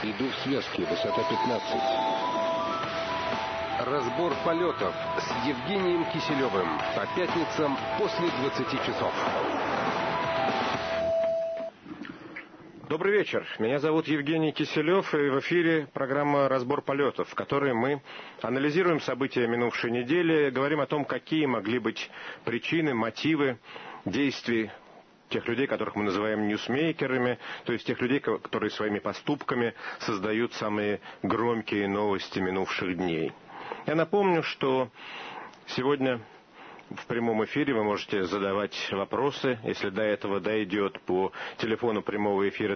Иду в связке, высота 15. Разбор полетов с Евгением Киселевым по пятницам после 20 часов. Добрый вечер. Меня зовут Евгений Киселев, и в эфире программа «Разбор полетов», в которой мы анализируем события минувшей недели, говорим о том, какие могли быть причины, мотивы действий тех людей, которых мы называем ньюсмейкерами, то есть тех людей, которые своими поступками создают самые громкие новости минувших дней. Я напомню, что сегодня в прямом эфире вы можете задавать вопросы, если до этого дойдет, по телефону прямого эфира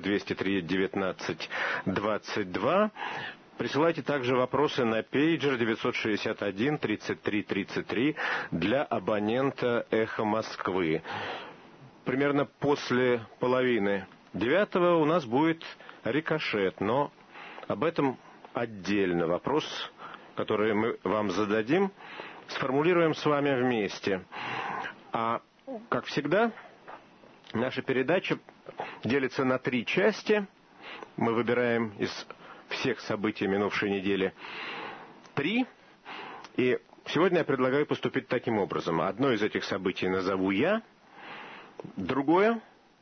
203-19-22. Присылайте также вопросы на пейджер 961-33-33 для абонента «Эхо Москвы». Примерно после половины 9 у нас будет рикошет, но об этом отдельно. Вопрос, который мы вам зададим, сформулируем с вами вместе. А, как всегда, наша передача делится на 3 части. Мы выбираем из всех событий минувшей недели 3. И сегодня я предлагаю поступить таким образом. Одно из этих событий назову я, другое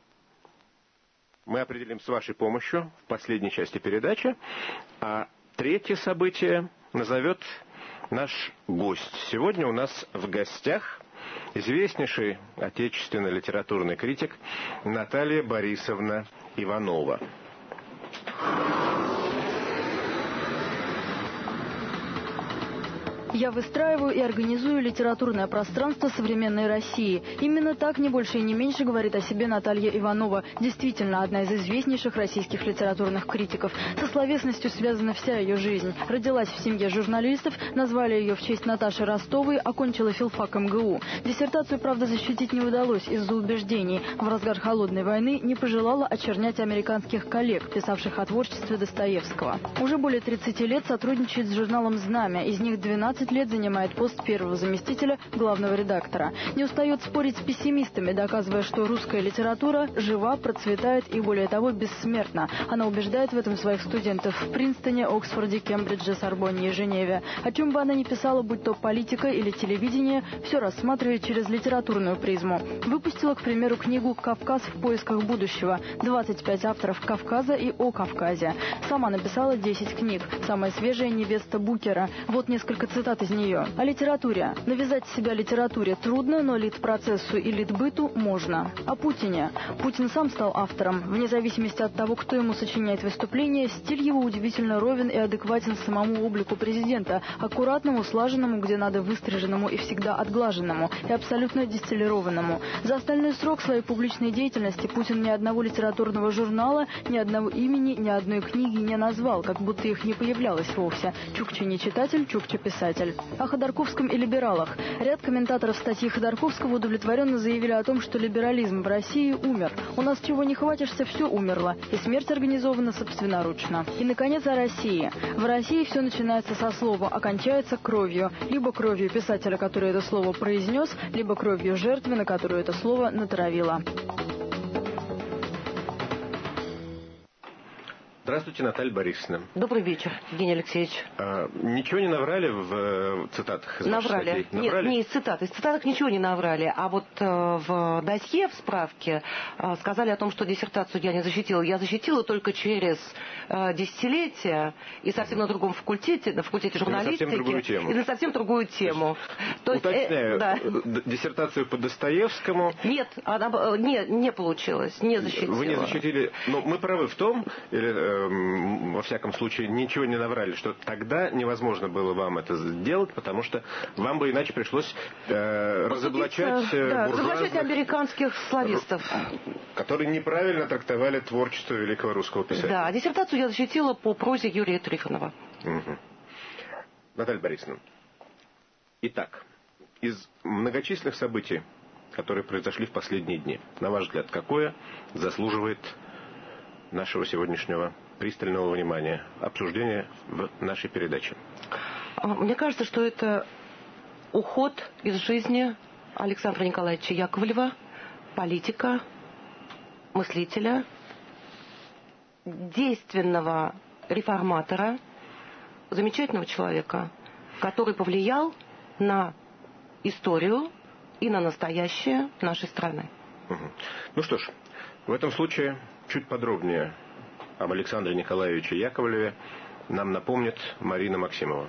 мы определим с вашей помощью в последней части передачи, а третье событие назовет наш гость. Сегодня у нас в гостях известнейший отечественный литературный критик Наталья Борисовна Иванова. Я выстраиваю и организую литературное пространство современной России. Именно так, не больше и не меньше, говорит о себе Наталья Иванова. Действительно, одна из известнейших российских литературных критиков. Со словесностью связана вся ее жизнь. Родилась в семье журналистов, назвали ее в честь Наташи Ростовой, окончила филфак МГУ. Диссертацию, правда, защитить не удалось из-за убеждений. В разгар холодной войны не пожелала очернять американских коллег, писавших о творчестве Достоевского. Уже более 30 лет сотрудничает с журналом «Знамя». Из них 12 лет занимает пост первого заместителя главного редактора. Не устает спорить с пессимистами, доказывая, что русская литература жива, процветает и, более того, бессмертна. Она убеждает в этом своих студентов в Принстоне, Оксфорде, Кембридже, Сорбонне и Женеве. О чем бы она ни писала, будь то политика или телевидение, все рассматривает через литературную призму. Выпустила, к примеру, книгу «Кавказ в поисках будущего». 25 авторов Кавказа и о Кавказе. Сама написала 10 книг. Самая свежая «Невеста Букера». Вот несколько цитат из нее. О литературе. Навязать себя литературе трудно, но литпроцессу и литбыту можно. О Путине. Путин сам стал автором. Вне зависимости от того, кто ему сочиняет выступления, стиль его удивительно ровен и адекватен самому облику президента. Аккуратному, слаженному, где надо, выстриженному и всегда отглаженному. И абсолютно дистиллированному. За остальной срок своей публичной деятельности Путин ни одного литературного журнала, ни одного имени, ни одной книги не назвал, как будто их не появлялось вовсе. Чукча не читатель, Чукча писатель. О Ходорковском и либералах. Ряд комментаторов статьи Ходорковского удовлетворенно заявили о том, что либерализм в России умер. У нас чего не хватишься, все умерло. И смерть организована собственноручно. И, наконец, о России. В России все начинается со слова, а кончается кровью. Либо кровью писателя, который это слово произнес, либо кровью жертвы, на которую это слово натравило. Здравствуйте, Наталья Борисовна. Добрый вечер, Евгений Алексеевич. Ничего не наврали в цитатах из ваших статей? Нет, не из цитат. Из цитаток ничего не наврали. А вот в досье, в справке, сказали о том, что диссертацию я не защитила. Я защитила только через десятилетия и совсем на другом факультете, на факультете журналистики. И на совсем другую тему. И на совсем другую тему. Уточняю, да. Диссертацию по Достоевскому... Нет, она не получилось, не защитила. Вы не защитили... Но мы правы в том, или во всяком случае ничего не наврали, что тогда невозможно было вам это сделать, потому что вам бы иначе пришлось разоблачать разоблачать американских славистов, которые неправильно трактовали творчество великого русского писателя. Да, диссертацию я защитила по прозе Юрия Трифонова. Угу. Наталья Борисовна, итак, из многочисленных событий, которые произошли в последние дни, на ваш взгляд, какое заслуживает нашего сегодняшнего пристального внимания, обсуждения в нашей передаче? Мне кажется, что это уход из жизни Александра Николаевича Яковлева, политика, мыслителя, действенного реформатора, замечательного человека, который повлиял на историю и на настоящее нашей страны. Ну что ж, в этом случае чуть подробнее об Александре Николаевиче Яковлеве нам напомнит Марина Максимова.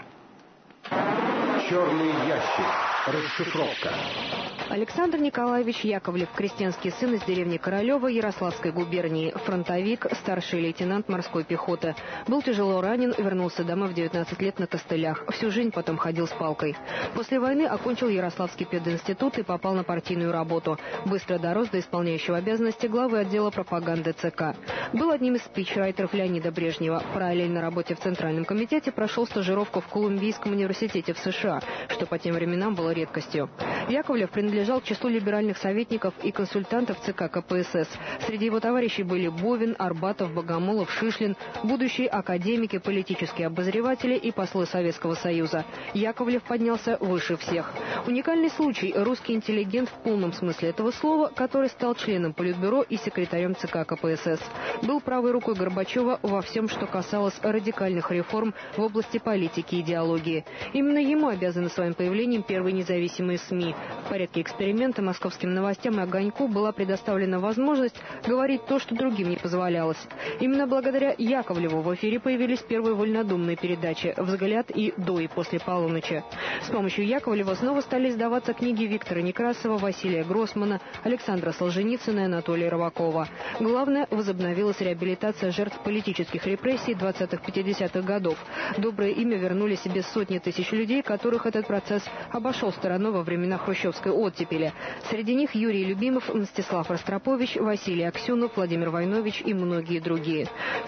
Черный ящик. Расшифровка. Александр Николаевич Яковлев, крестьянский сын из деревни Королева Ярославской губернии, фронтовик, старший лейтенант морской пехоты. Был тяжело ранен, вернулся домой в 19 лет на костылях. Всю жизнь потом ходил с палкой. После войны окончил Ярославский пединститут и попал на партийную работу. Быстро дорос до исполняющего обязанности главы отдела пропаганды ЦК. Был одним из спичрайтеров Леонида Брежнева. Параллельно работе в Центральном комитете прошел стажировку в Колумбийском университете в США, что по тем временам было редкостью. Яковлев принадлежал к числу либеральных советников и консультантов ЦК КПСС. Среди его товарищей были Бовин, Арбатов, Богомолов, Шишлин, будущие академики, политические обозреватели и послы Советского Союза. Яковлев поднялся выше всех. Уникальный случай – русский интеллигент в полном смысле этого слова, который стал членом Политбюро и секретарем ЦК КПСС. Был правой рукой Горбачева во всем, что касалось радикальных реформ в области политики и идеологии. Именно ему обязаны своим появлением первые независимые СМИ. В порядке эксперимента московским новостям и «Огоньку» была предоставлена возможность говорить то, что другим не позволялось. Именно благодаря Яковлеву в эфире появились первые вольнодумные передачи «Взгляд» и «До и после полуночи». С помощью Яковлева снова стали издаваться книги Виктора Некрасова, Василия Гроссмана, Александра Солженицына и Анатолия Рыбакова. Главное, возобновилась реабилитация жертв политических репрессий 20-50-х годов. Доброе имя вернули себе сотни тысяч людей, которых этот процесс обошел стороной во времена хрущевской оттепели. Среди них Юрий Любимов, Мстислав Ростропович, Василий Аксенов, Владимир Войнович и многие другие. В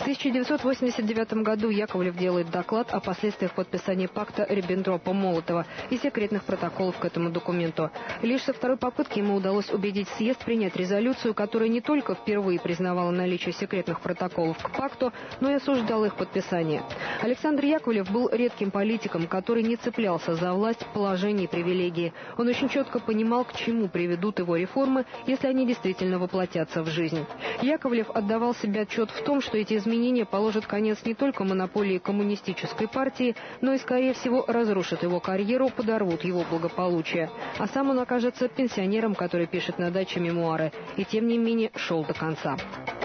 1989 году Яковлев делает доклад о последствиях подписания пакта Риббентропа-Молотова и секретных протоколов к этому документу. Лишь со второй попытки ему удалось убедить съезд принять резолюцию, которая не только впервые признавала наличие секретных протоколов к пакту, но и осуждала их подписание. Александр Яковлев был редким политиком, который не цеплялся за власть, положение и привилегии. Он очень четко понимал, к чему приведут его реформы, если они действительно воплотятся в жизнь. Яковлев отдавал себе отчет в том, что эти изменения положат конец не только монополии коммунистической партии, но и, скорее всего, разрушат его карьеру, подорвут его благополучие. А сам он окажется пенсионером, который пишет на даче мемуары. И тем не менее шел до конца.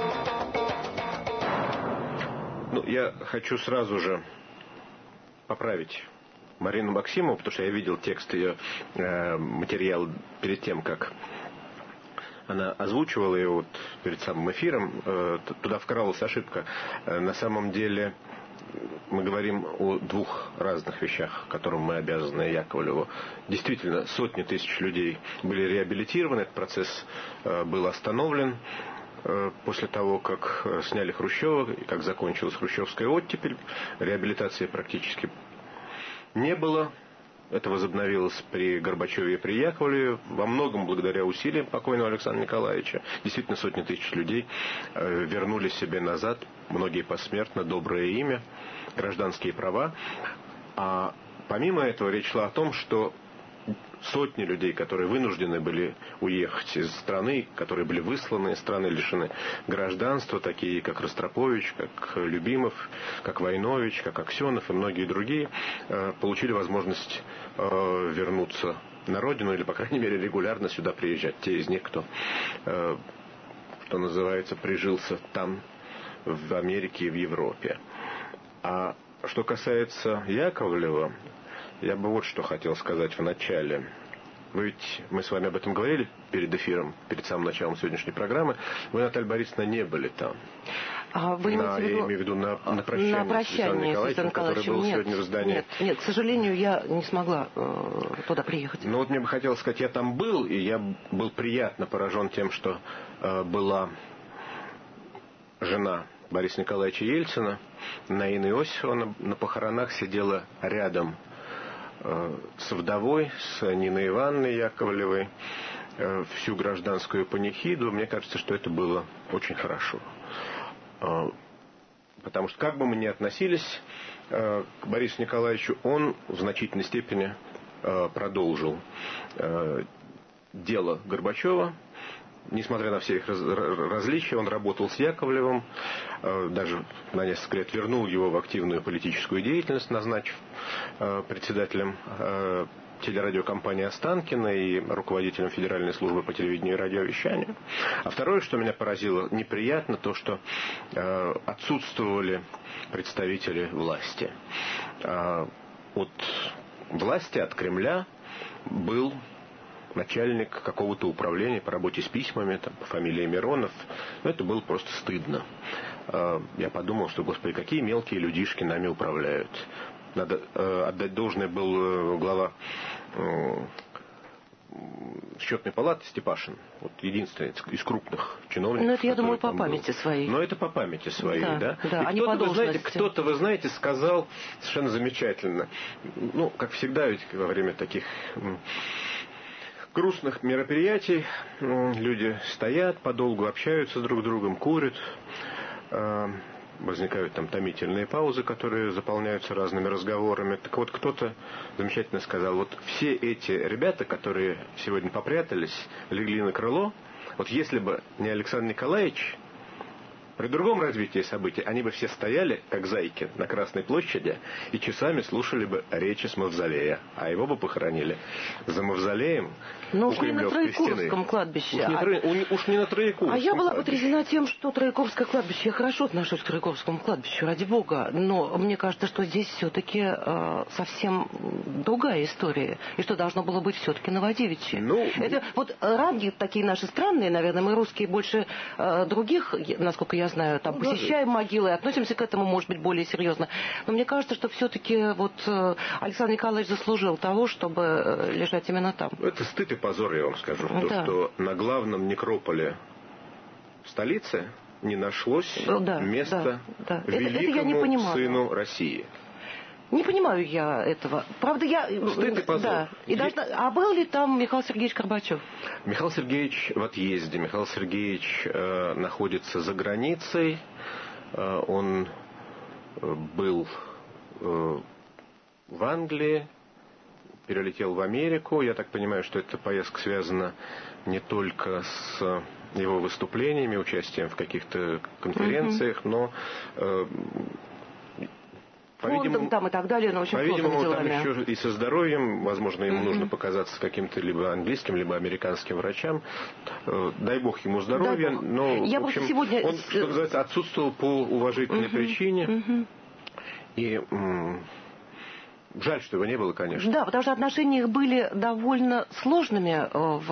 Я хочу сразу же поправить Марину Максимову, потому что я видел текст ее материала перед тем, как она озвучивала его вот перед самым эфиром. Туда вкралась ошибка. На самом деле мы говорим о двух разных вещах, которым мы обязаны Яковлеву. Действительно, сотни тысяч людей были реабилитированы, этот процесс был остановлен после того, как сняли Хрущева, и как закончилась хрущевская оттепель. Реабилитации практически не было. Это возобновилось при Горбачеве и при Яковлеве, во многом благодаря усилиям покойного Александра Николаевича. Действительно, сотни тысяч людей вернули себе назад, многие посмертно, доброе имя, гражданские права. А помимо этого речь шла о том, что сотни людей, которые вынуждены были уехать из страны, которые были высланы из страны, лишены гражданства, такие как Ростропович, как Любимов, как Войнович, как Аксенов и многие другие, получили возможность вернуться на родину или, по крайней мере, регулярно сюда приезжать. Те из них, кто, что называется, прижился там, в Америке и в Европе. А что касается Яковлева, я бы вот что хотел сказать в начале. Мы с вами об этом говорили перед эфиром, перед самым началом сегодняшней программы. Вы, Наталья Борисовна, не были там. Вы имеете в виду на прощание с Александром Николаевичем, который был сегодня в здании. Нет, к сожалению, я не смогла туда приехать. Ну вот мне бы хотелось сказать, я там был, и я был приятно поражен тем, что была жена Бориса Николаевича Ельцина, Наина Иосифовна, на похоронах сидела рядом с вдовой, с Ниной Ивановной Яковлевой, всю гражданскую панихиду. Мне кажется, что это было очень хорошо. Потому что, как бы мы ни относились к Борису Николаевичу, он в значительной степени продолжил дело Горбачева, несмотря на все их различия, он работал с Яковлевым, даже на несколько лет вернул его в активную политическую деятельность, назначив председателем телерадиокомпании Останкина и руководителем Федеральной службы по телевидению и радиовещанию. А второе, что меня поразило неприятно, то, что отсутствовали представители власти. От власти, от Кремля был начальник какого-то управления по работе с письмами, там, по фамилии Миронов. Но это было просто стыдно. Я подумал, что, господи, какие мелкие людишки нами управляют. Надо отдать должное, был глава счетной палаты Степашин. Вот единственный из крупных чиновников. Но это, я думаю, по памяти своей. Но это по памяти своей, да. Да, И кто-то, вы знаете, сказал совершенно замечательно. Ну, как всегда, ведь во время таких грустных мероприятий люди стоят, подолгу общаются друг с другом, курят. Возникают там томительные паузы, которые заполняются разными разговорами. Так вот, кто-то замечательно сказал, вот все эти ребята, которые сегодня попрятались, легли на крыло, вот если бы не Александр Николаевич, при другом развитии событий они бы все стояли, как зайки, на Красной площади и часами слушали бы речи с мавзолея, а его бы похоронили за мавзолеем у Кремлевской стены. Уж не на Троекуровском кладбище. Уж не на Троекуровском. А я была потрясена тем, что Троекуровское кладбище, я хорошо отношусь к Троекуровскому кладбищу, ради бога, но мне кажется, что здесь все-таки совсем другая история, и что должно было быть все-таки Новодевичье. Это вот ранги такие наши странные, наверное, мы русские больше других, насколько я знаю, там посещаем могилы, относимся к этому, может быть, более серьезно. Но мне кажется, что все-таки вот Александр Николаевич заслужил того, чтобы лежать именно там. Это стыд и позор, я вам скажу. То, что на главном некрополе столицы не нашлось места великому сыну России. Не понимаю я этого. Правда, я... Стыд и позор. Да. А был ли там Михаил Сергеевич Горбачев? Михаил Сергеевич в отъезде. Михаил Сергеевич находится за границей. Он был в Англии, перелетел в Америку. Я так понимаю, что эта поездка связана не только с его выступлениями, участием в каких-то конференциях, но... Фондом там и так далее, но очень сложными делами. По-видимому, там еще и со здоровьем, возможно, ему нужно показаться каким-то либо английским, либо американским врачам. Дай бог ему здоровья, но, в общем, сегодня... он, что называется, отсутствовал по уважительной причине. И жаль, что его не было, конечно. Да, потому что отношения их были довольно сложными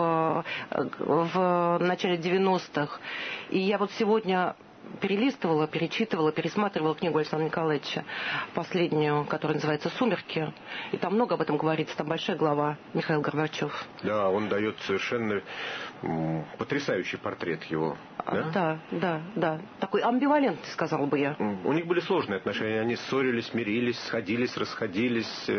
в начале 90-х. И я вот сегодня... перелистывала, перечитывала, пересматривала книгу Александра Николаевича, последнюю, которая называется «Сумерки». И там много об этом говорится, там большая глава Михаил Горбачев. Да, он дает совершенно потрясающий портрет его. Да. Такой амбивалентный, сказал бы я. У них были сложные отношения, они ссорились, мирились, сходились, расходились.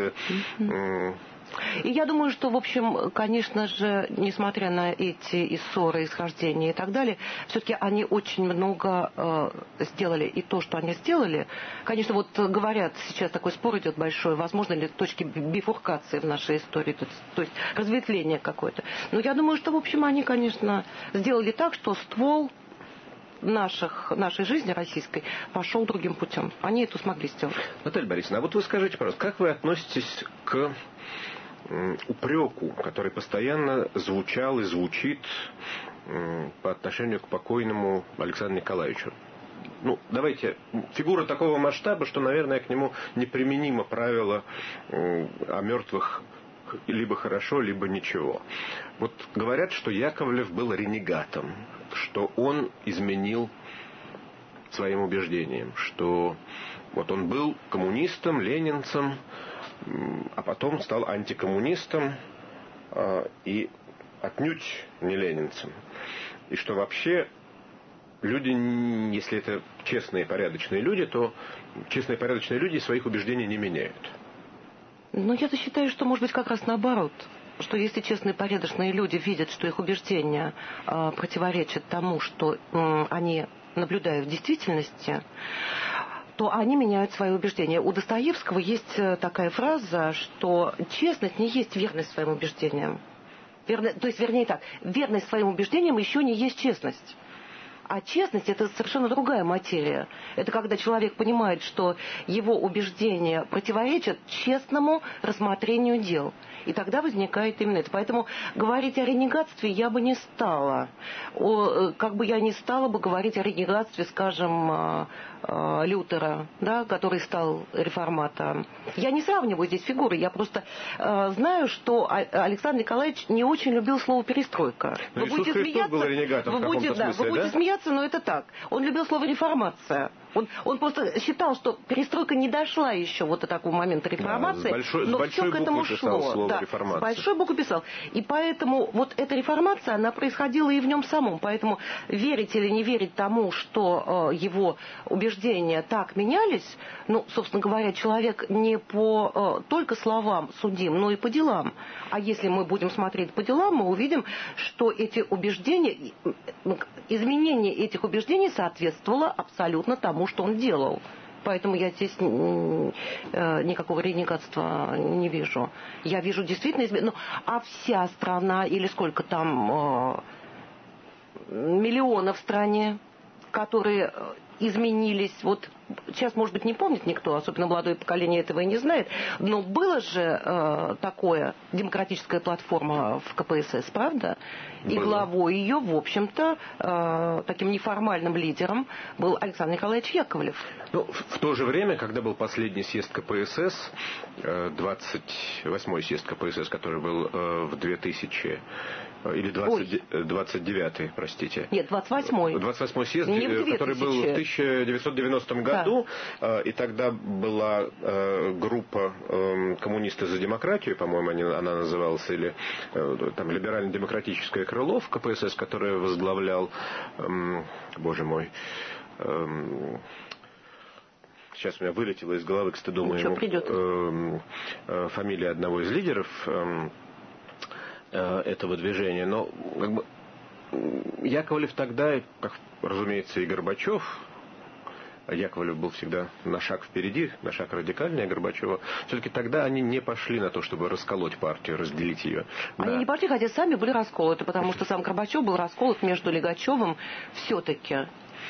И я думаю, что, в общем, конечно же, несмотря на эти и ссоры, и схождения и так далее, все-таки они очень много сделали. И то, что они сделали, конечно, вот говорят, сейчас такой спор идет большой, возможно ли точки бифуркации в нашей истории, то есть разветвление какое-то. Но я думаю, что, в общем, они, конечно, сделали так, что ствол нашей жизни российской пошел другим путем. Они это смогли сделать. Наталья Борисовна, а вот вы скажите, пожалуйста, как вы относитесь к упреку, который постоянно звучал и звучит по отношению к покойному Александру Николаевичу? Давайте, фигура такого масштаба, что, наверное, к нему неприменимо правило о мертвых либо хорошо, либо ничего. Вот говорят, что Яковлев был ренегатом, что он изменил своим убеждениям, что вот он был коммунистом, ленинцем, а потом стал антикоммунистом и отнюдь не ленинцем. И что вообще люди, если это честные, порядочные люди, то честные, порядочные люди своих убеждений не меняют. Но я-то считаю, что может быть как раз наоборот. Что если честные, порядочные люди видят, что их убеждения противоречат тому, что они наблюдают в действительности, то они меняют свои убеждения. У Достоевского есть такая фраза, что честность не есть верность своим убеждениям. То есть, вернее так, верность своим убеждениям еще не есть честность. А честность – это совершенно другая материя. Это когда человек понимает, что его убеждения противоречат честному рассмотрению дел. И тогда возникает именно это. Поэтому говорить о ренегатстве я бы не стала. Как бы я не стала бы говорить о ренегатстве, скажем, Лютера, да, который стал реформатором. Я не сравниваю здесь фигуры. Я просто знаю, что Александр Николаевич не очень любил слово «перестройка». Вы будете смеяться, был ренегатом в каком-то смысле, вы будете смеяться, но это так. Он любил слово «реформация». Он просто считал, что перестройка не дошла еще вот до такого момента реформации, но все к этому шло. Да, с большой буквы писал. И поэтому вот эта реформация, она происходила и в нем самом. Поэтому верить или не верить тому, что его убеждения так менялись, ну, собственно говоря, человек не по только словам судим, но и по делам. А если мы будем смотреть по делам, мы увидим, что эти убеждения, изменение этих убеждений соответствовало абсолютно тому, что он делал. Поэтому я здесь никакого ренегатства не вижу. Я вижу действительно изменение. А вся страна, или сколько там миллионов в стране, которые изменились, вот сейчас, может быть, не помнит никто, особенно молодое поколение этого и не знает, но было же такое, демократическая платформа в КПСС, правда? И главой ее, в общем-то, таким неформальным лидером был Александр Николаевич Яковлев. Ну, в то же время, когда был последний съезд КПСС, 28-й съезд КПСС, который был в 2000 или 29-й, простите. Нет, 28-й. 28-й съезд, который был в 1990 году. Да. И тогда была группа «Коммунисты за демократию», по-моему, она называлась, или там либерально-демократическое крыло в КПСС, которое возглавлял, боже мой, сейчас у меня вылетело из головы, к стыду моему, фамилия одного из лидеров этого движения, но как бы Яковлев тогда, как, разумеется, и Горбачев, Яковлев был всегда на шаг впереди, на шаг радикальнее Горбачева, все-таки тогда они не пошли на то, чтобы расколоть партию, разделить ее. Они не пошли, хотя сами были расколоты, потому что сам Горбачев был расколот между Лигачевым все-таки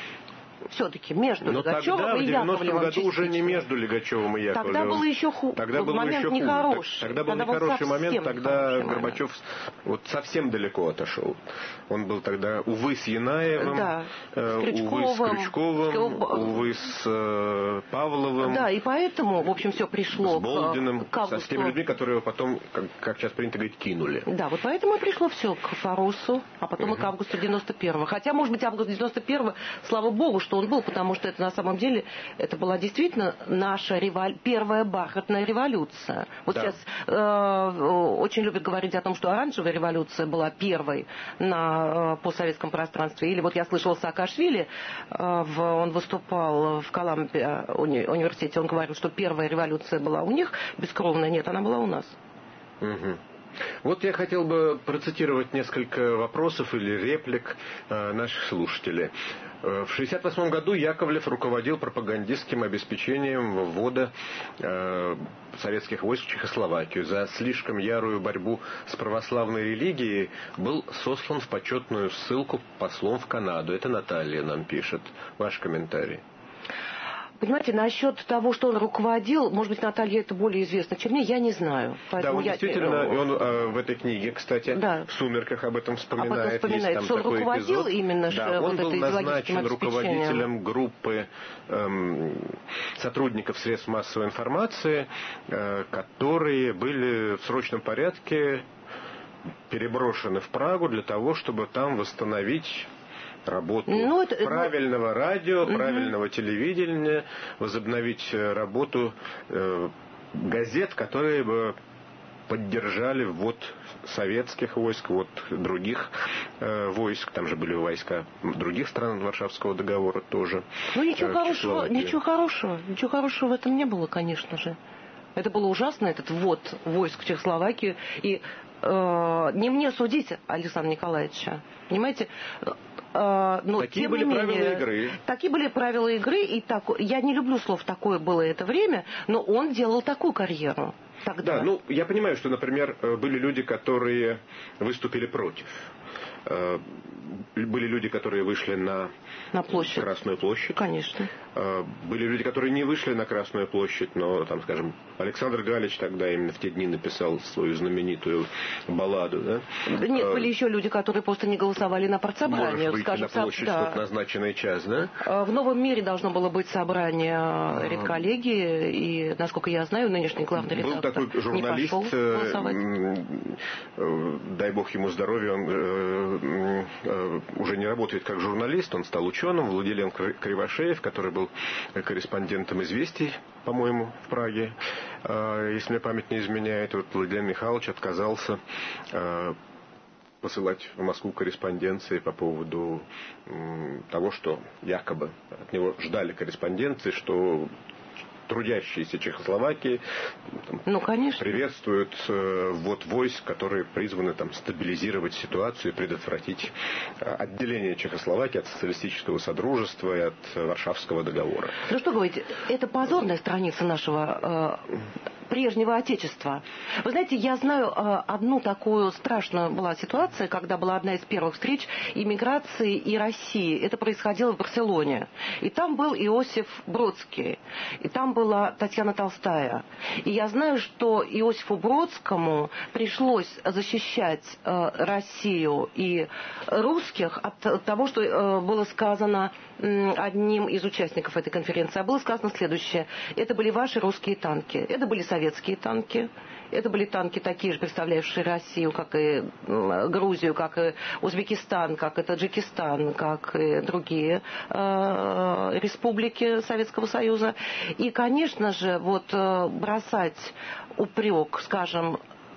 между Лигачевым и Яковлевым. Но тогда, в 90-м году, уже не между Лигачевым и Яковлевым. Тогда было еще хуже. Тогда был момент нехороший. Тогда был нехороший момент, тогда Горбачев вот совсем далеко отошел. Он был тогда, увы, с Янаевым, да, увы, с Крючковым, увы, с Павловым. Да, и поэтому, в общем, все пришло с Болдиным, к августу. со теми людьми, которые его потом, как сейчас принято говорить, кинули. Да, вот поэтому и пришло все к Фарусу, а потом и к августу 91-го. Хотя, может быть, август 91-го, слава богу, что он был, потому что это на самом деле, это была действительно наша первая бархатная революция. Вот да. Сейчас очень любят говорить о том, что оранжевая революция была первой на постсоветском пространстве. Или вот я слышала Саакашвили, он выступал в Колумбия университете, он говорил, что первая революция была у них, бескровная. Нет, она была у нас. Угу. Вот я хотел бы процитировать несколько вопросов или реплик наших слушателей. В 1968 году Яковлев руководил пропагандистским обеспечением ввода советских войск в Чехословакию. За слишком ярую борьбу с православной религией был сослан в почетную ссылку послом в Канаду. Это Наталья нам пишет. Ваш комментарий. Понимаете, насчет того, что он руководил, может быть, Наталья это более известно, чем мне, я не знаю. Поэтому да, он действительно, он в этой книге, кстати, да. В «Сумерках» об этом вспоминает. Есть там что он руководил эпизод. Именно да, он вот был назначен руководителем группы сотрудников средств массовой информации, которые были в срочном порядке переброшены в Прагу для того, чтобы там восстановить работу правильного радио, правильного телевидения, возобновить работу газет, которые бы поддержали ввод советских войск, вот других войск, там же были войска других стран Варшавского договора тоже. Ну ничего хорошего в этом не было, конечно же. Это было ужасно, этот ввод войск в Чехословакию. И не мне судить Александра Николаевича. Понимаете, Но, такие тем были не правила менее, игры. Такие были правила игры, и я не люблю слов «такое было это время», но он делал такую карьеру тогда. Да, ну, я понимаю, что, например, были люди, которые выступили против. Были люди, которые вышли на площадь. Красную площадь. Конечно. Были люди, которые не вышли на Красную площадь, но, там, скажем, Александр Галич тогда именно в те дни написал свою знаменитую балладу. Да? Нет, были еще люди, которые просто не голосовали на партсобрании. Можешь выйти скажем, на площадь в назначенный час, да? В Новом мире должно было быть собрание редколлегии, и, насколько я знаю, нынешний главный редактор был такой журналист, не пошел голосовать. Дай бог ему здоровья, он уже не работает как журналист, он стал ученым, Владилен Кривошеев, который был корреспондентом «Известий», по-моему, в Праге. Если мне память не изменяет, вот Владилен Михайлович отказался посылать в Москву корреспонденции по поводу того, что якобы от него ждали корреспонденции, что трудящиеся Чехословакии приветствуют ввод войск, которые призваны стабилизировать ситуацию и предотвратить отделение Чехословакии от социалистического содружества и от Варшавского договора. Ну что говорите, это позорная страница нашего прежнего Отечества. Вы знаете, я знаю одну такую страшную была ситуация, когда была одна из первых встреч иммиграции и России. Это происходило в Барселоне. И там был Иосиф Бродский. И там была Татьяна Толстая. И я знаю, что Иосифу Бродскому пришлось защищать Россию и русских от того, что было сказано одним из участников этой конференции. А было сказано следующее. Это были ваши русские танки. Это были советские танки. Это были танки такие же, представлявшие Россию, как и Грузию, как и Узбекистан, как и Таджикистан, как и другие республики Советского Союза. И, конечно же, бросать упрек, скажем,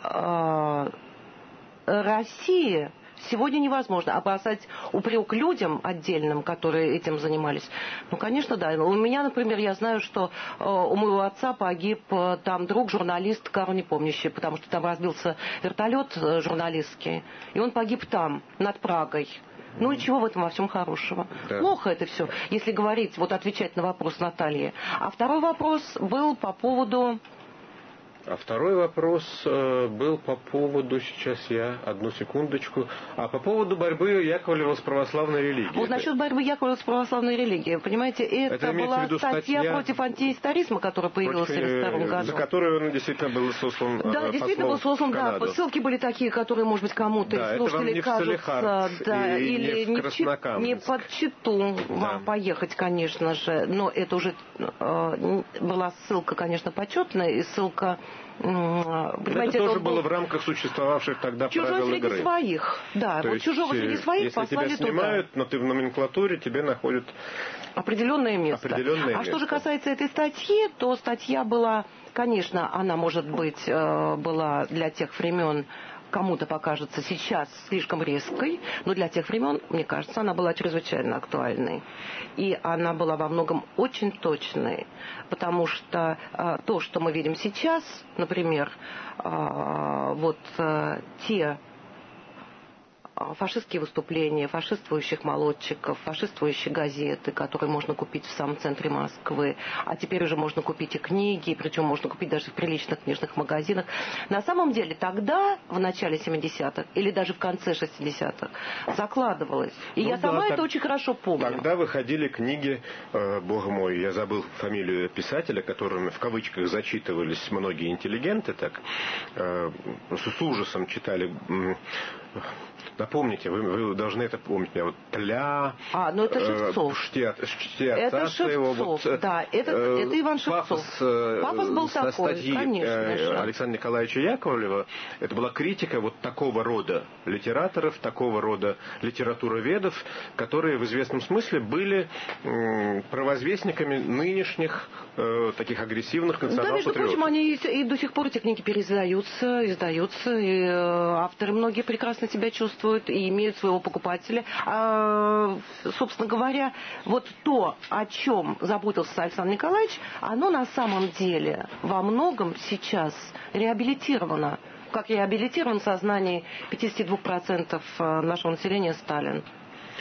России сегодня невозможно. А бросать упрек людям отдельным, которые этим занимались, конечно, да. У меня, например, я знаю, что у моего отца погиб там друг, журналист, Карл Непомнящий, потому что там разбился вертолет журналистский, и он погиб там, над Прагой. Ну и чего в этом во всем хорошего? Да. Плохо это все, если говорить, отвечать на вопрос Натальи. А второй вопрос был по поводу... А второй вопрос был по поводу, сейчас одну секундочку, по поводу борьбы Яковлева с православной религией. Вот насчет борьбы Яковлева с православной религией, понимаете, это была статья против антиисторизма, которая появилась в 1972 году. За которую он действительно был сослан Да, действительно был сослан, да. Ссылки были такие, которые, может быть, кому-то из слушателей кажутся, да, или не под читу вам поехать, конечно же, но это уже была ссылка, конечно, почетная, и ссылка... Это тоже было в рамках существовавших тогда правил игры. Среди своих, да. Чужого среди своих послали туда. Если тебя снимают, но ты в номенклатуре, тебе находят определенное место. Что же касается этой статьи, то статья была, конечно, она, может быть, была для тех времен, кому-то покажется сейчас слишком резкой, но для тех времен, мне кажется, она была чрезвычайно актуальной. И она была во многом очень точной, потому что то, что мы видим сейчас, например, те фашистские выступления фашистствующих молодчиков, фашистствующие газеты, которые можно купить в самом центре Москвы, а теперь уже можно купить и книги, причем можно купить даже в приличных книжных магазинах. На самом деле тогда, в начале 70-х или даже в конце 60-х, закладывалось. И я сама это очень хорошо помню. Тогда выходили книги, боже мой, я забыл фамилию писателя, которыми в кавычках зачитывались многие интеллигенты, так с ужасом читали. Напомните, вы должны это помнить. Это Шевцов. Это Шевцов, да. Это Иван Шевцов. Пафос был такой, конечно. Александра Николаевича Яковлева. Это была критика такого рода литераторов, такого рода литературоведов, которые в известном смысле были провозвестниками нынешних таких агрессивных национал-патриотов. Да, между прочим, они и до сих пор эти книги издаются, и авторы многие прекрасно себя чувствуют и имеют своего покупателя. Собственно говоря, то, о чем заботился Александр Николаевич, оно на самом деле во многом сейчас реабилитировано. Как реабилитирован в сознании 52% нашего населения Сталин.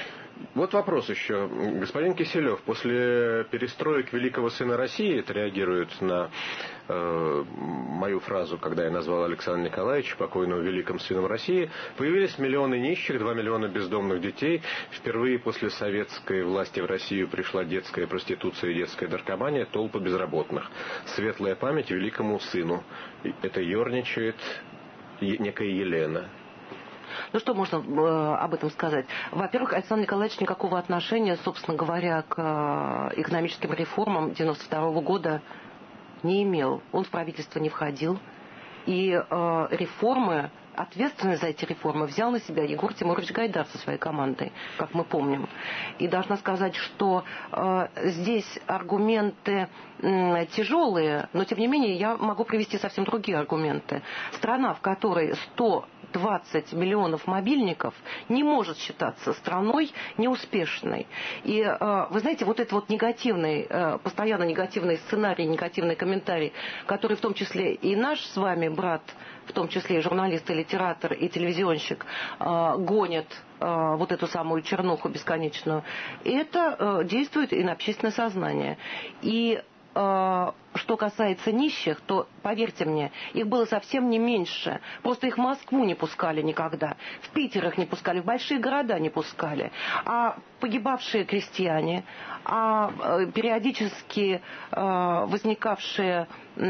Вот вопрос еще. Господин Киселев, после перестроек великого сына России, это реагирует на мою фразу, когда я назвал Александра Николаевича покойного великим сыном России, появились миллионы нищих, 2 миллиона бездомных детей. Впервые после советской власти в Россию пришла детская проституция и детская наркомания, толпы безработных. Светлая память великому сыну. Это ерничает некая Елена. Ну, что можно об этом сказать? Во-первых, Александр Николаевич никакого отношения, собственно говоря, к экономическим реформам 1992 года не имел. Он в правительство не входил. И реформы, ответственность за эти реформы взял на себя Егор Тимурович Гайдар со своей командой, как мы помним. И должна сказать, что здесь аргументы тяжелые, но тем не менее я могу привести совсем другие аргументы. Страна, в которой 120 миллионов мобильников, не может считаться страной неуспешной. И вы знаете, вот этот вот негативный, постоянно негативный сценарий, негативный комментарий, который в том числе и наш с вами брат, в том числе и журналист, и литератор, и телевизионщик, гонит вот эту самую чернуху бесконечную, это действует и на общественное сознание. И что касается нищих, то, поверьте мне, их было совсем не меньше. Просто их в Москву не пускали никогда, в Питер их не пускали, в большие города не пускали. А погибавшие крестьяне, периодически возникавшие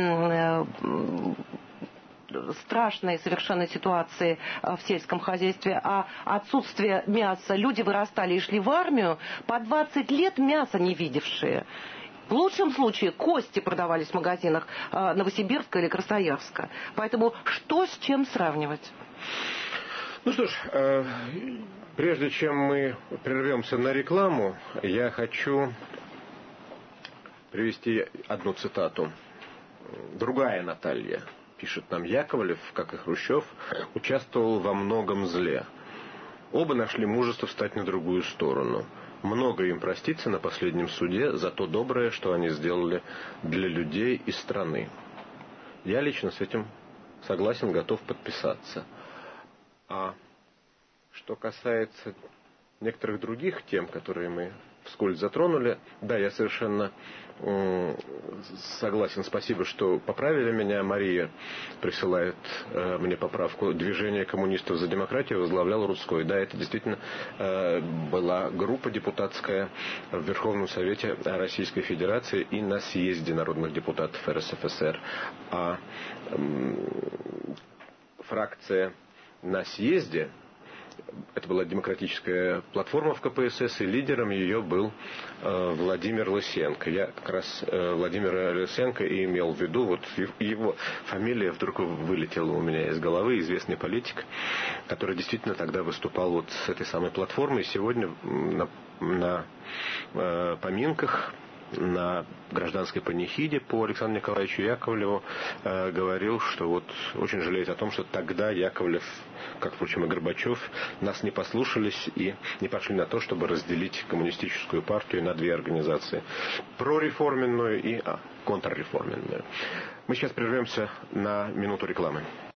страшные совершенно ситуации в сельском хозяйстве, а отсутствие мяса, люди вырастали и шли в армию, по 20 лет мяса не видевшие. В лучшем случае кости продавались в магазинах Новосибирска или Красноярска. Поэтому что с чем сравнивать? Ну что ж, прежде чем мы прервемся на рекламу, я хочу привести одну цитату. Другая Наталья, пишет нам Яковлев, как и Хрущев, участвовал во многом зле. Оба нашли мужество встать на другую сторону. Много им простится на последнем суде за то доброе, что они сделали для людей и страны. Я лично с этим согласен, готов подписаться. А что касается некоторых других тем, которые мы вскользь затронули, да, я совершенно согласен. Спасибо, что поправили меня. Мария присылает мне поправку. Движение коммунистов за демократию возглавлял Рудской. Да, это действительно была группа депутатская в Верховном Совете Российской Федерации и на съезде народных депутатов РСФСР. А фракция на съезде, это была демократическая платформа в КПСС, и лидером ее был Владимир Лысенко. Я как раз Владимира Лысенко и имел в виду, вот его фамилия вдруг вылетела у меня из головы, известный политик, который действительно тогда выступал вот с этой самой платформой. И сегодня на поминках, на гражданской панихиде по Александру Николаевичу Яковлеву говорил, что вот очень жалеет о том, что тогда Яковлев, как, впрочем, и Горбачев, нас не послушались и не пошли на то, чтобы разделить коммунистическую партию на две организации. Прореформенную и контрреформенную. Мы сейчас прервемся на минуту рекламы.